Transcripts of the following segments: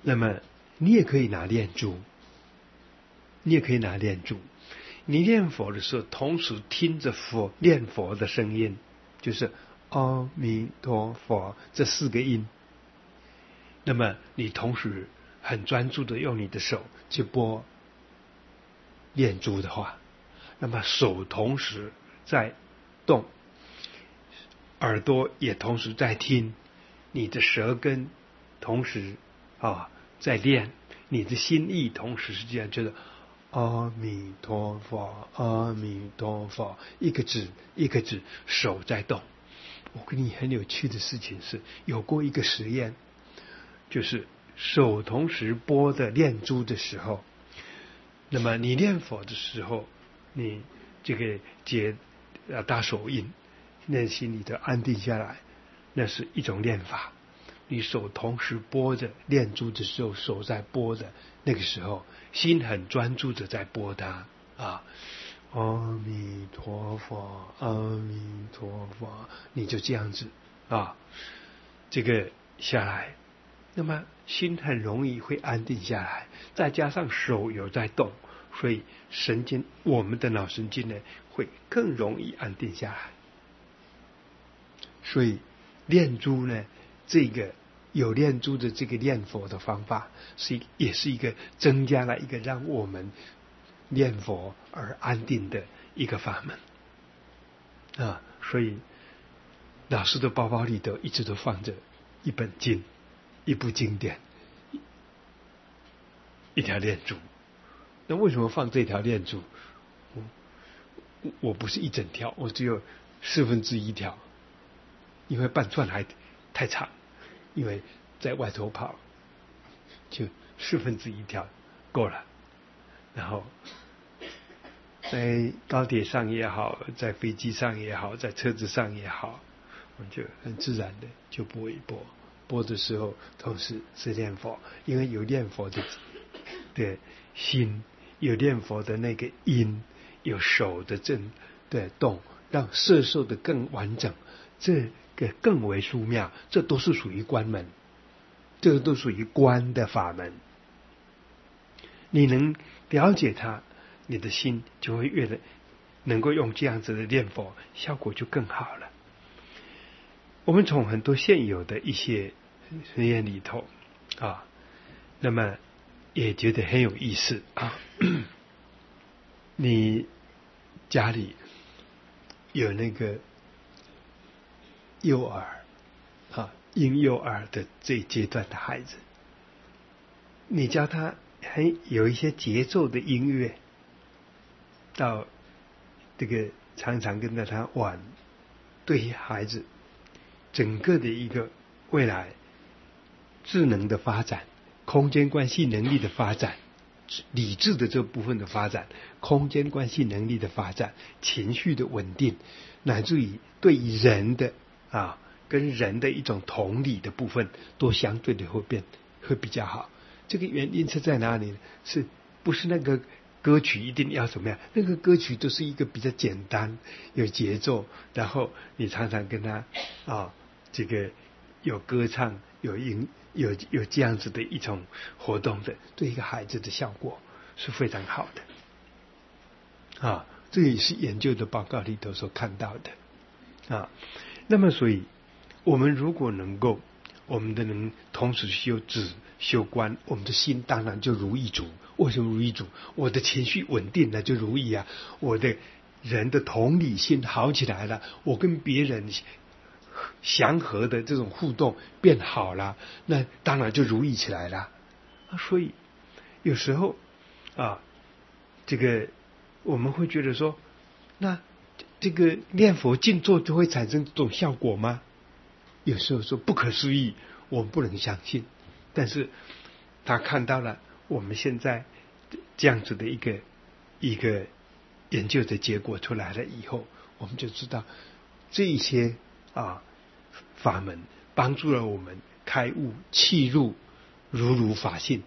那么你也可以拿念珠，你念佛的时候，同时听着念佛的声音，就是阿弥陀佛这4个音。那么你同时很专注的用你的手去拨念珠的话，那么手同时在动，耳朵也同时在听，你的舌根同时在练，你的心意同时是这样，就是阿弥陀佛，阿弥陀佛，一个字一个字，手在动。我跟你很有趣的事情是，有过一个实验，就是手同时拨的念珠的时候，那么你念佛的时候，你这个结大手印，内心里头安定下来，那是一种念法。你手同时拨着念珠的时候，手在拨的那个时候，心很专注的在拨它阿弥陀佛，阿弥陀佛，你就这样子这个下来，那么心很容易会安定下来，再加上手有在动，所以神经，我们的脑神经呢会更容易安定下来。所以念珠呢，这个有念珠的这个念佛的方法，也是一个增加了一个让我们念佛而安定的一个法门所以老师的包包里头一直都放着一本经，一部经典，一条念珠。那为什么放这条念珠？我不是一整条，我只有1/4条，因为半串还太长，因为在外头跑就1/4条够了。然后在高铁上也好，在飞机上也好，在车子上也好，我们就很自然的就拨一拨，拨的时候同时是念佛，因为有念佛的心，有念佛的那个音，有手的动，让摄受的更完整，这个更为殊妙，这都是属于观门，这个都属于观的法门。你能了解它，你的心就会越来能够用这样子的念佛，效果就更好了。我们从很多现有的一些实验里头那么也觉得很有意思你家里有那个幼儿婴幼儿的这一阶段的孩子，你教他有一些节奏的音乐，到这个常常跟着他玩，对于孩子整个的一个未来智能的发展，空间关系能力的发展，理智的这部分的发展，空间关系能力的发展，情绪的稳定，乃至于对于人的跟人的一种同理的部分，都相对的会比较好。这个原因是在哪里呢？是不是那个歌曲一定要怎么样？那个歌曲都是一个比较简单，有节奏，然后你常常跟他这个有歌唱，有这样子的一种活动的，对一个孩子的效果是非常好的这也是研究的报告里头所看到的那么所以我们如果能够我们能同时修止修观，我们的心当然就如意足。为什么如意足？我的情绪稳定了就如意我的人的同理心好起来了，我跟别人祥和的这种互动变好了，那当然就如意起来了所以有时候这个我们会觉得说，那这个念佛静坐就会产生这种效果吗？有时候说不可思议，我们不能相信，但是他看到了我们现在这样子的一个研究的结果出来了以后，我们就知道这一些法门帮助了我们开悟契入如法性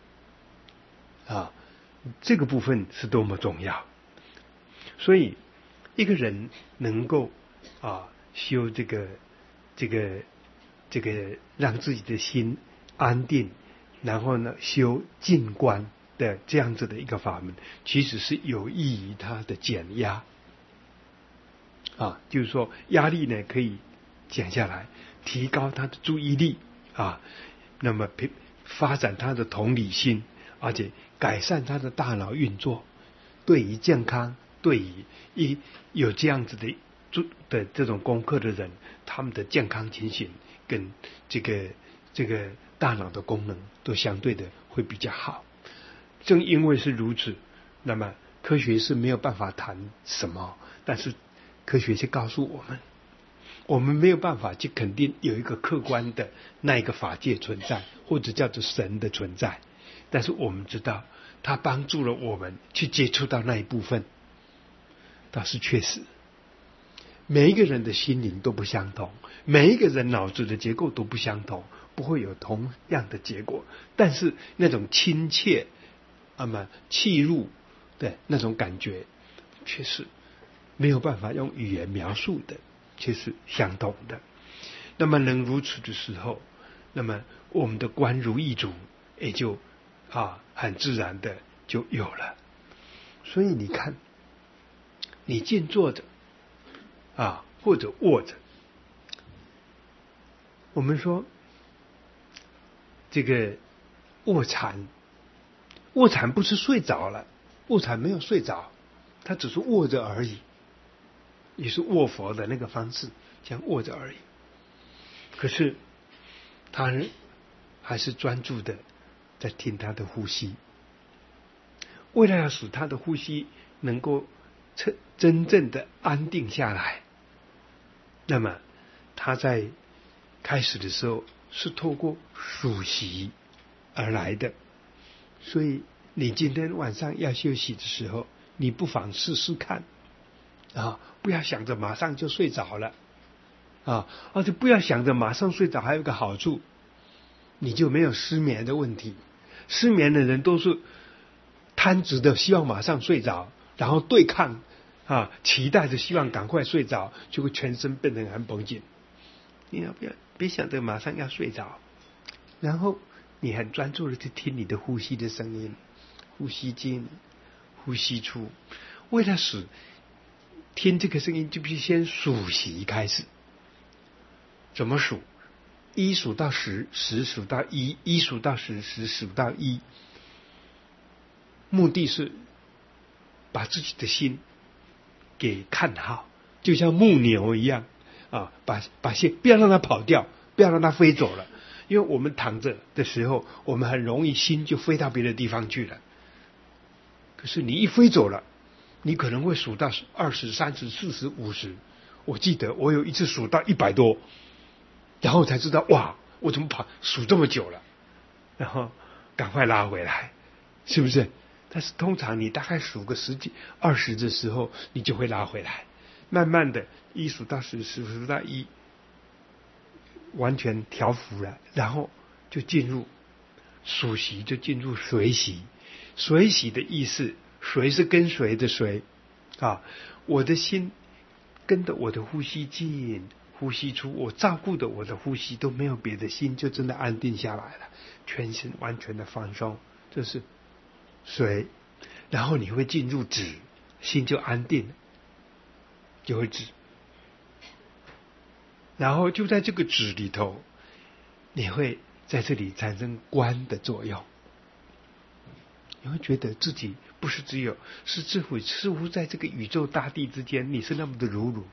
这个部分是多么重要。所以一个人能够修这个让自己的心安定然后呢修静观的这样子的一个法门，其实是有益于他的减压啊，就是说压力呢可以减下来，提高他的注意力啊，那么发展他的同理心，而且改善他的大脑运作，对于健康，对于有这样子的这种功课的人，他们的健康情形跟这个大脑的功能都相对的会比较好。正因为是如此，那么科学是没有办法谈什么，但是科学却告诉我们没有办法去肯定有一个客观的那一个法界存在，或者叫做神的存在，但是我们知道它帮助了我们去接触到那一部分，倒是确实。每一个人的心灵都不相同，每一个人脑子的结构都不相同，不会有同样的结果，但是那种亲切契入的那种感觉却是没有办法用语言描述的，却是相同的。那么能如此的时候，那么我们的观如意足也就很自然的就有了。所以你看，你静坐着或者卧着，我们说这个卧禅不是睡着了，卧禅没有睡着，他只是卧着而已，也是卧佛的那个方式，这样卧着而已。可是他还是专注的在听他的呼吸，为了要使他的呼吸能够真正的安定下来，那么他在开始的时候是透过数息而来的。所以你今天晚上要休息的时候，你不妨试试看不要想着马上就睡着了而且不要想着马上睡着，还有一个好处，你就没有失眠的问题。失眠的人都是贪执的希望马上睡着，然后对抗期待着希望赶快睡着，就会全身变得很绷紧。你要别想着马上要睡着，然后你很专注的去听你的呼吸的声音，呼吸进呼吸出。为了使听这个声音，就必须先数息开始。怎么数？1数到10， 10数到1， 1数到10， 10数到1。目的是把自己的心给看好，就像牧牛一样把心不要让它跑掉，不要让它飞走了。因为我们躺着的时候，我们很容易心就飞到别的地方去了。可是你一飞走了，你可能会数到20、30、40、50。我记得我有一次数到100多，然后才知道哇，我怎么数这么久了，然后赶快拉回来，是不是？但是通常你大概数个10几、20的时候，你就会拉回来。慢慢的1数到10， 10数到1，完全调伏了，然后就进入数息，就进入随息。随息的意思，随是跟随的随我的心跟着我的呼吸进呼吸出，我照顾的我的呼吸都没有别的，心就真的安定下来了，全身完全的放松，这是随。然后你会进入止，心就安定了，就会止。然后就在这个止里头，你会在这里产生观的作用，你会觉得自己不是只有是智慧，似乎在这个宇宙大地之间，你是那么的如如。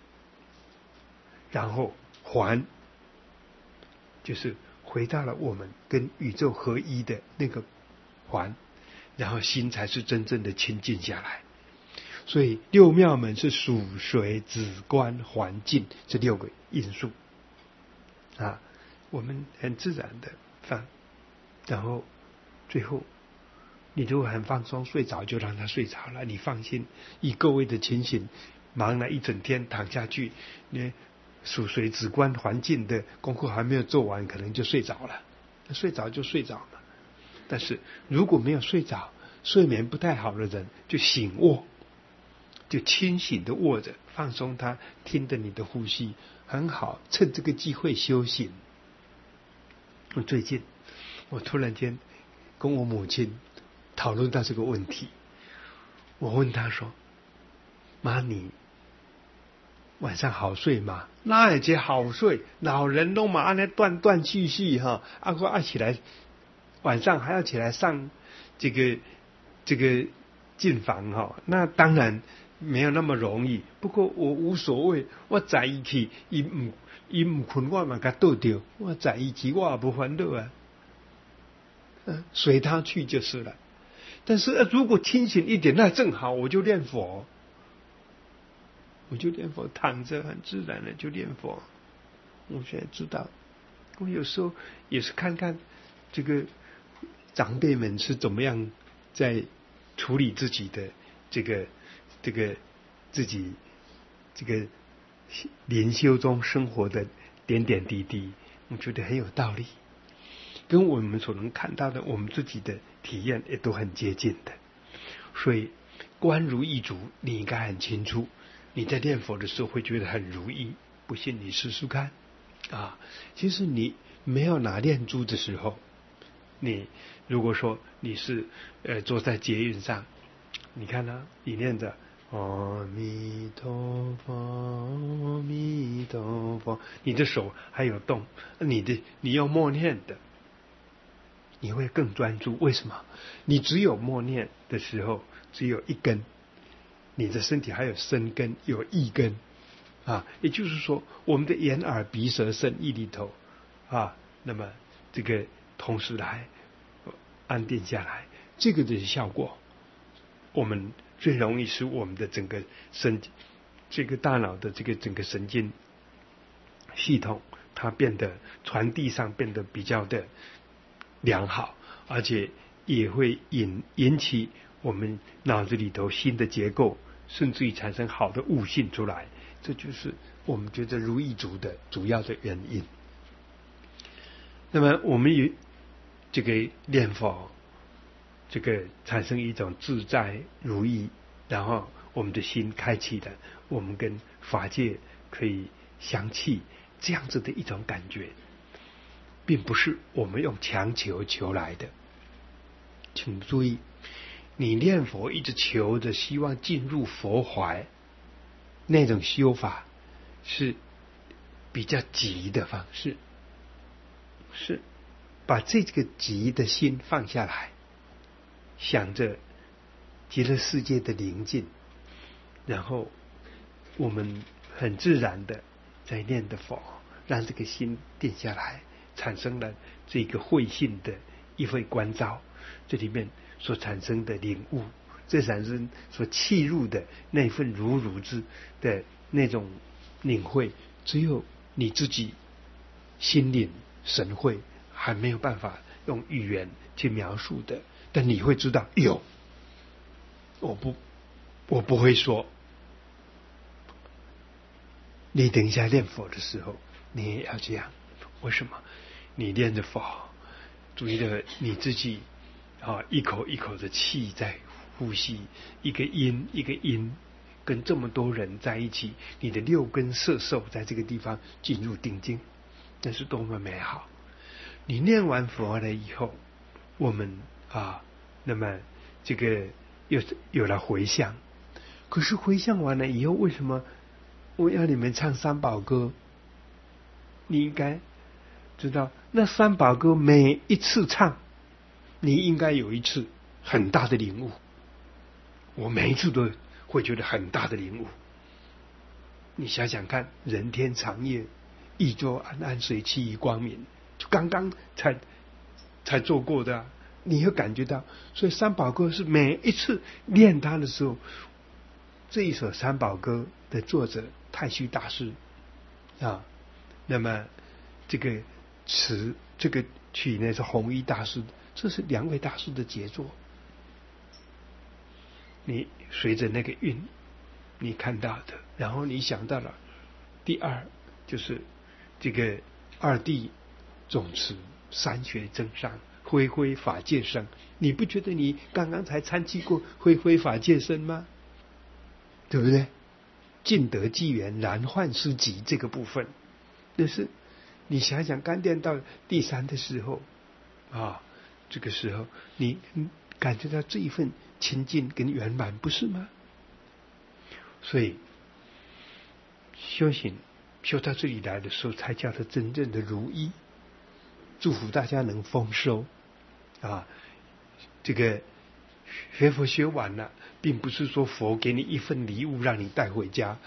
然后还就是回到了我们跟宇宙合一的那个还，然后心才是真正的清净下来。所以六妙门是属随止观还净这6个因素我们很自然的放，然后最后你如果很放松睡着，就让他睡着了，你放心。以各位的情形，忙了一整天躺下去，你属随止观还净的功课还没有做完，可能就睡着了。睡着就睡着嘛。但是如果没有睡着，睡眠不太好的人，就醒卧，就清醒的卧着，放松他，听着你的呼吸，很好，趁这个机会修行。最近我突然间跟我母亲讨论到这个问题，我问她说：“妈，你晚上好睡吗？”那也叫好睡，老人都嘛按那断断续续哈，我起来，晚上还要起来上这个进房哈，那当然没有那么容易。不过我无所谓，我在一起，伊唔困我嘛，甲倒掉，我在一起我也不烦恼啊，随他去就是了。但是如果清醒一点，那正好，我就念佛。躺着很自然的就念佛。我现在知道，我有时候也是看看这个长辈们是怎么样在处理自己的这个自己这个灵修中生活的点点滴滴，我觉得很有道理，跟我们所能看到的我们自己的体验也都很接近的。所以观如意足，你应该很清楚，你在念佛的时候会觉得很如意，不信你试试看啊！其实你没有拿念珠的时候，你如果说你是坐在捷运上，你看啊，你念着阿弥陀佛，阿弥陀佛，你的手还有动，你要默念的，你会更专注。为什么？你只有默念的时候，只有一根，你的身体还有身根，有意根啊。也就是说，我们的眼耳鼻舌身意里头啊，那么这个同时来安定下来，这个的效果，我们最容易使我们的整个这个大脑的这个整个神经系统，它变得传递上变得比较的良好，而且也会引起我们脑子里头新的结构，甚至于产生好的悟性出来。这就是我们觉得如意足的主要的原因。那么我们与这个念佛，这个产生一种自在如意，然后我们的心开启了，我们跟法界可以相契，这样子的一种感觉，并不是我们用强求来的。请注意，你念佛一直求着希望进入佛怀，那种修法是比较急的方式，是把这个急的心放下来，想着极乐世界的宁静，然后我们很自然的在念的佛，让这个心定下来，产生了这个慧性的一会关照，这里面所产生的领悟，这产生所契入的那份如之的那种领会，只有你自己心领神会，还没有办法用语言去描述的。但你会知道，有，我不会说。你等一下念佛的时候，你也要这样。为什么？你念着佛，注意的你自己一口一口的气在呼吸，一个音一个音，跟这么多人在一起，你的六根摄受在这个地方进入定境，那是多么美好！你念完佛了以后，我们那么这个又有了回向。可是回向完了以后，为什么我要你们唱三宝歌？你应该知道，那三宝歌每一次唱，你应该有一次很大的领悟。我每一次都会觉得很大的领悟。你想想看，人天长夜，一舟安安，水气已光明，就刚刚才做过的你会感觉到。所以三宝歌是每一次念它的时候，这一首三宝歌的作者太虚大师那么这个词这个曲呢是弘一大师，这是两位大师的杰作。你随着那个韵你看到的，然后你想到了第二，就是这个二谛总持，三学增上，恢恢法界生。你不觉得你刚刚才参记过恢恢法界生吗？对不对？尽得机缘，然幻失极这个部分，那是你想想刚念到第三的时候， 这个时候你感觉到这一份亲近跟圆满，不是吗？所以修行修到这里来的时候，才叫做真正的如意。祝福大家能丰收这个学佛学完了，并不是说佛给你一份礼物让你带回家，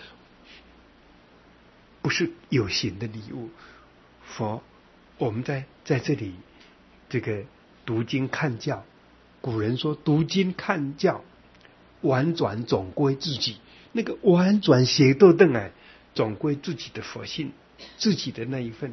不是有形的礼物。佛，我们在这里这个读经看教，古人说读经看教，婉转总归自己。那个婉转写豆凳总归自己的佛性，自己的那一份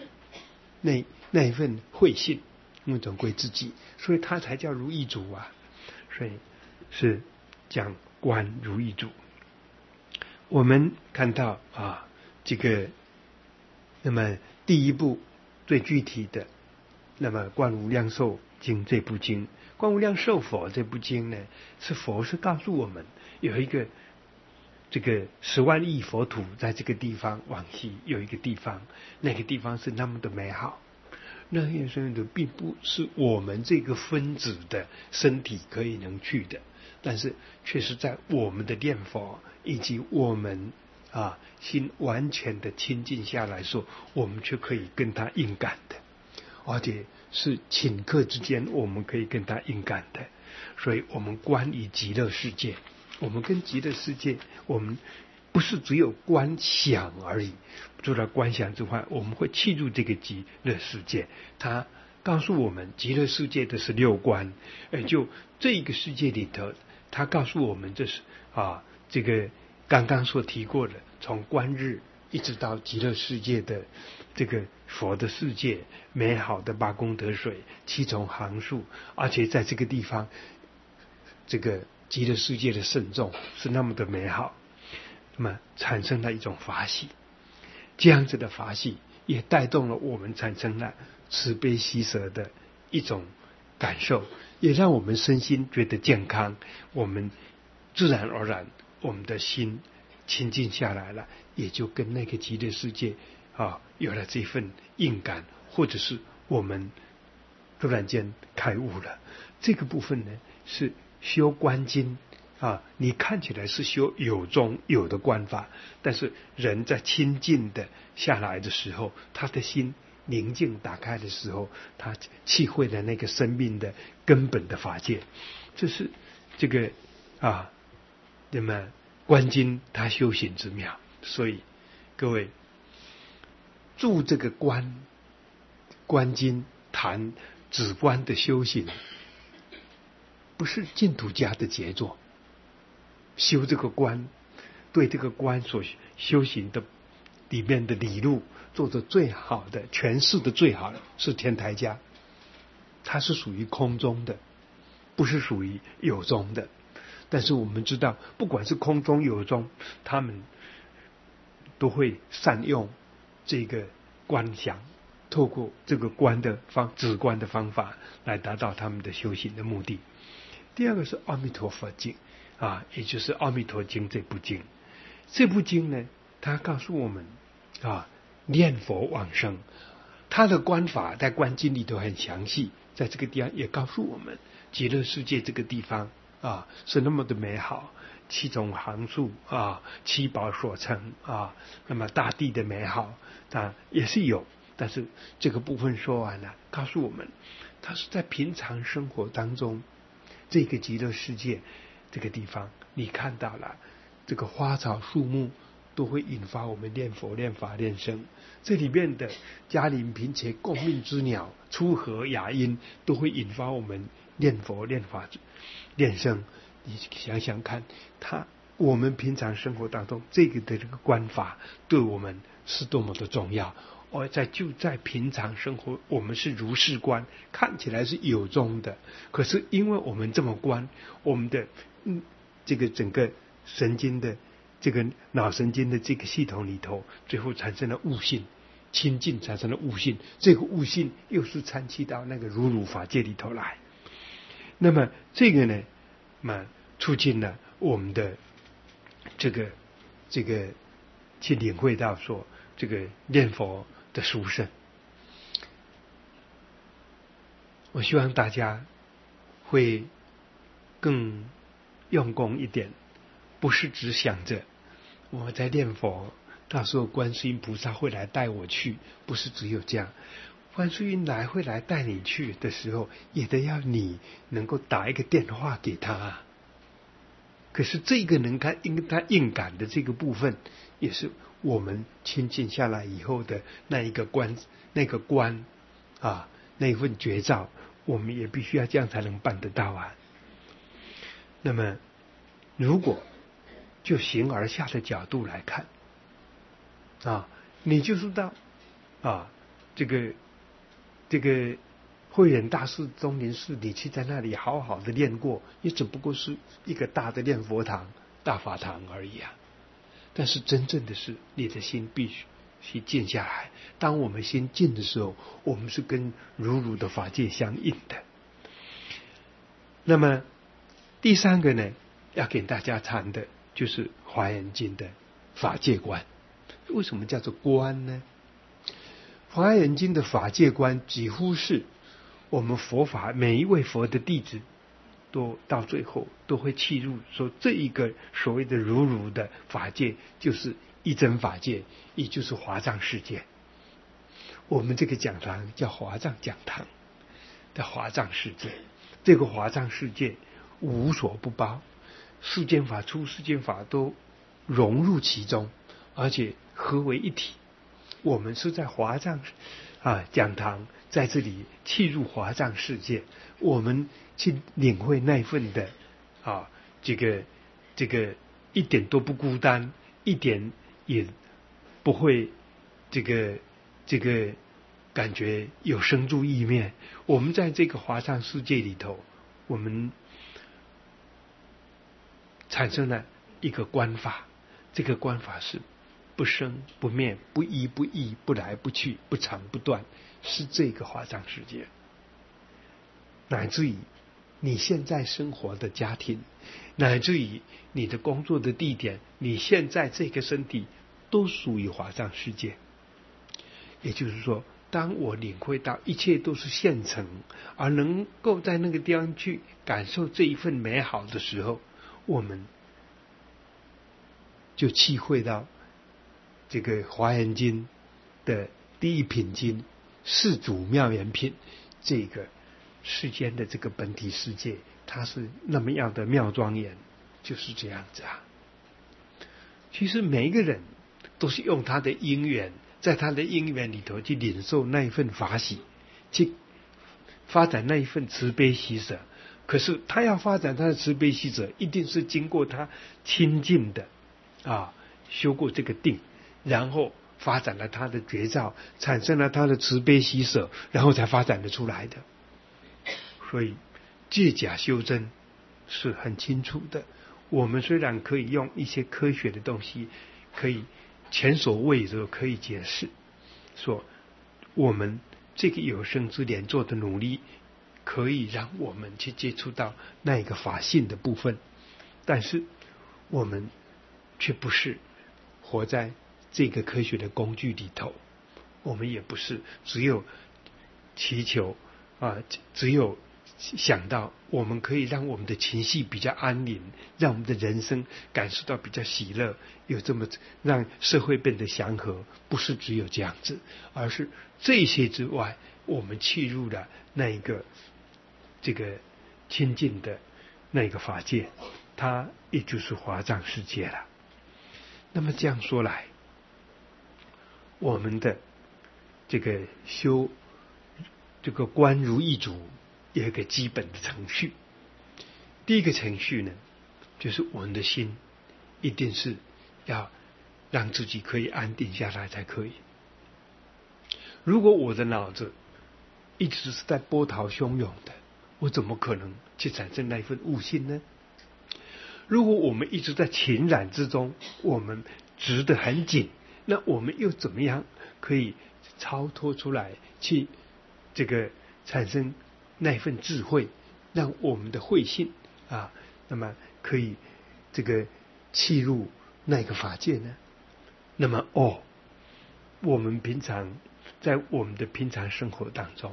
慧性，总归自己，所以他才叫如意足所以是讲观如意足。我们看到这个，那么第一部最具体的，那么观无量寿经这部经，观无量寿佛这部经呢，是佛是告诉我们有一个这个10万亿佛土在这个地方，往西有一个地方，那个地方是那么的美好，那些生的并不是我们这个分子的身体可以能去的，但是却是在我们的念佛以及我们心完全的亲近下来说，我们却可以跟他应感的，而且是顷刻之间我们可以跟他应感的。所以我们观于极乐世界，我们跟极乐世界，我们不是只有观想而已，除了观想之外，我们会契入这个极乐世界。他告诉我们极乐世界的16观，就这个世界里头，他告诉我们这是这个刚刚所提过的，从观日一直到极乐世界的这个佛的世界，美好的八功德水7重行树，而且在这个地方，这个极乐世界的圣众是那么的美好，那么产生了一种法喜，这样子的法喜也带动了我们产生了慈悲喜舍的一种感受，也让我们身心觉得健康，我们自然而然我们的心亲近下来了，也就跟那个极乐世界有了这份应感，或者是我们突然间开悟了。这个部分呢，是修观经你看起来是修有中有的观法，但是人在亲近的下来的时候，他的心宁静打开的时候，他体会了那个生命的根本的法界。这是这个那么观经他修行之妙。所以各位注这个观经谈止观的修行，不是净土家的杰作。修这个观，对这个观所修行的里面的理路做的最好的诠释的最好的是天台家，它是属于空中的，不是属于有中的。但是我们知道，不管是空中有中，他们都会善用这个观想，透过这个止观的方法来达到他们的修行的目的。第二个是阿弥陀佛经也就是《阿弥陀经》这部经。这部经呢，它告诉我们念佛往生，它的观法在观经里头很详细，在这个地方也告诉我们，极乐世界这个地方是那么的美好，7种行树七宝所成那么大地的美好也是有。但是这个部分说完了，告诉我们，它是在平常生活当中，这个极乐世界这个地方，你看到了这个花草树木都会引发我们念佛、念法、念僧。这里面的嘉陵频伽共命之鸟、出和雅音，都会引发我们念佛、念法、念僧。你想想看，我们平常生活当中这个观法对我们是多么的重要。而就在平常生活，我们是如是观，看起来是有中的，可是因为我们这么观，我们的这个整个神经的这个脑神经的这个系统里头，最后产生了悟性，亲近产生了悟性，这个悟性又是参气到那个如如法界里头来。那么这个呢，促进了我们的这个去领会到说，这个念佛的殊胜。 我希望大家会更用功一点，不是只想着我在念佛，到时候观世音菩萨会来带我去，不是只有这样。观世音会来带你去的时候，也得要你能够打一个电话给他。可是这个他应感的这个部分，也是我们亲近下来以后的那个关啊，那份绝招，我们也必须要这样才能办得到啊。那么，如果就形而下的角度来看，啊，你就知道啊，这个慧远大师、钟林寺，你去在那里好好的练过，也只不过是一个大的念佛堂、大法堂而已啊。但是真正的是，你的心必须静下来。当我们心静的时候，我们是跟如的法界相应的。那么第三个呢，要给大家谈的就是《华严经》的法界观。为什么叫做观呢？《华严经》的法界观几乎是我们佛法每一位佛的弟子都到最后都会契入，说这一个所谓的如的法界就是一真法界，也就是华藏世界。我们这个讲堂叫华藏讲堂的华藏世界，这个华藏世界无所不包，世间法、出世间法都融入其中，而且合为一体。我们是在华藏讲堂，在这里契入华藏世界，我们去领会那份的这个一点都不孤单，一点也不会这个感觉有生住意灭。我们在这个华藏世界里头，我们产生了一个观法，这个观法是不生不灭、不依不异、不来不去、不长不断，是这个华藏世界。乃至于你现在生活的家庭，乃至于你的工作的地点，你现在这个身体都属于华藏世界。也就是说，当我领会到一切都是现成，而能够在那个地方去感受这一份美好的时候，我们就体会到这个《华严经》的第一品经四祖妙严品，这个世间的这个本体世界，它是那么样的妙庄严，就是这样子啊。其实每一个人都是用他的因缘，在他的因缘里头去领受那一份法喜，去发展那一份慈悲喜舍。可是他要发展他的慈悲喜舍，一定是经过他亲近的修过这个定，然后发展了他的觉照，产生了他的慈悲喜舍，然后才发展得出来的。所以借假修真是很清楚的。我们虽然可以用一些科学的东西，可以前所未有可以解释，说我们这个有生之年做的努力，可以让我们去接触到那一个法性的部分，但是我们却不是活在这个科学的工具里头，我们也不是只有祈求只有想到我们可以让我们的情绪比较安宁，让我们的人生感受到比较喜乐，有这么让社会变得祥和，不是只有这样子，而是这些之外，我们契入了那一个这个亲近的那个法界，它也就是华藏世界了。那么这样说来，我们的这个修这个观如意足有一个基本的程序。第一个程序呢，就是我们的心一定是要让自己可以安定下来才可以。如果我的脑子一直是在波涛汹涌的，我怎么可能去产生那一份悟性呢？如果我们一直在情染之中，我们执得很紧，那我们又怎么样可以超脱出来，去这个产生那份智慧，让我们的慧性那么可以这个契入那个法界呢？那么我们平常在我们的平常生活当中，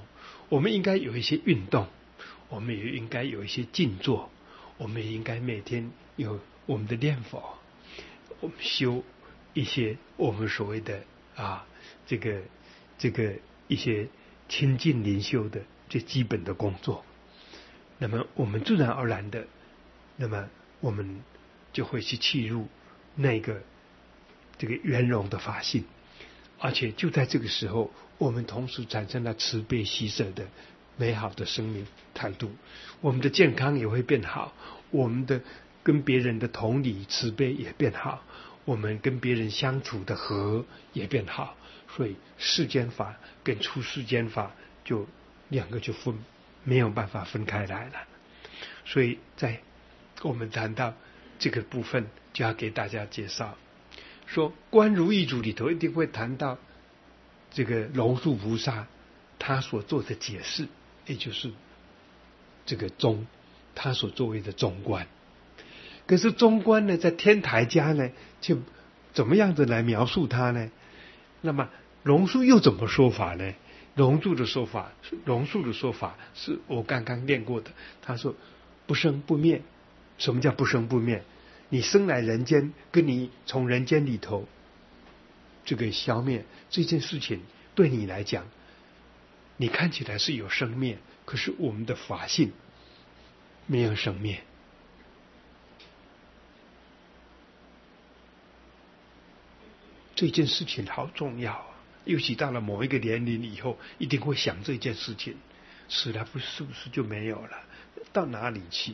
我们应该有一些运动，我们也应该有一些静坐，我们也应该每天有我们的念佛，我们修一些我们所谓的这个一些亲近灵修的最基本的工作。那么我们自然而然的，那么我们就会去契入那个这个圆融的法性，而且就在这个时候，我们同时产生了慈悲喜舍的美好的生命态度，我们的健康也会变好，我们的跟别人的同理慈悲也变好，我们跟别人相处的和也变好。所以世间法跟出世间法就两个就没有办法分开来了。所以在我们谈到这个部分，就要给大家介绍说，观如意组里头一定会谈到这个龙树菩萨他所做的解释，也就是这个中他所作为的中观。可是中观呢，在天台家呢，就怎么样子来描述它呢？那么龙树又怎么说法呢？龙树的说法是我刚刚念过的。他说不生不灭。什么叫不生不灭？你生来人间，跟你从人间里头这个消灭这件事情，对你来讲，你看起来是有生灭，可是我们的法性没有生灭。这件事情好重要啊！尤其到了某一个年龄以后，一定会想这件事情，死了是不是就没有了？到哪里去？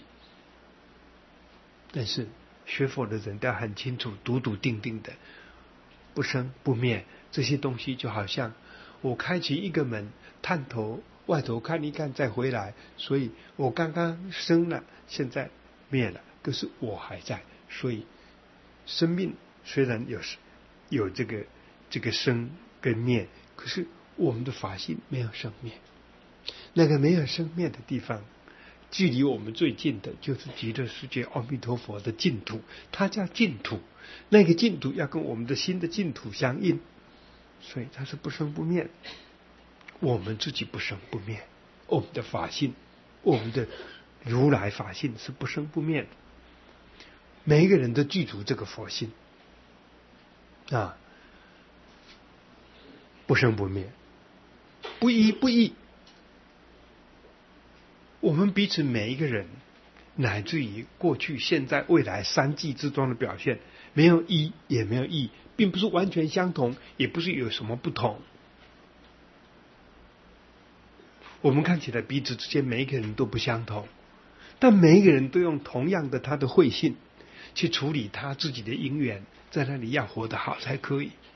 但是学佛的人都要很清楚，笃笃定定的，不生不灭这些东西，就好像我开启一个门，探头外头看一看再回来，所以我刚刚生了，现在灭了，可是我还在。所以生命虽然有这个生跟灭，可是我们的法性没有生灭。那个没有生灭的地方，距离我们最近的就是极乐世界阿弥陀佛的净土，它叫净土。那个净土要跟我们的新的净土相应，所以它是不生不灭。我们自己不生不灭，我们的法性，我们的如来法性是不生不灭的。每一个人都具足这个佛性不生不灭，不依不异。我们彼此每一个人，乃至于过去、现在、未来三际之中的表现，没有一也没有异，并不是完全相同，也不是有什么不同。我们看起来彼此之间每一个人都不相同，但每一个人都用同样的他的慧性去处理他自己的因缘，在那里要活得好才可以。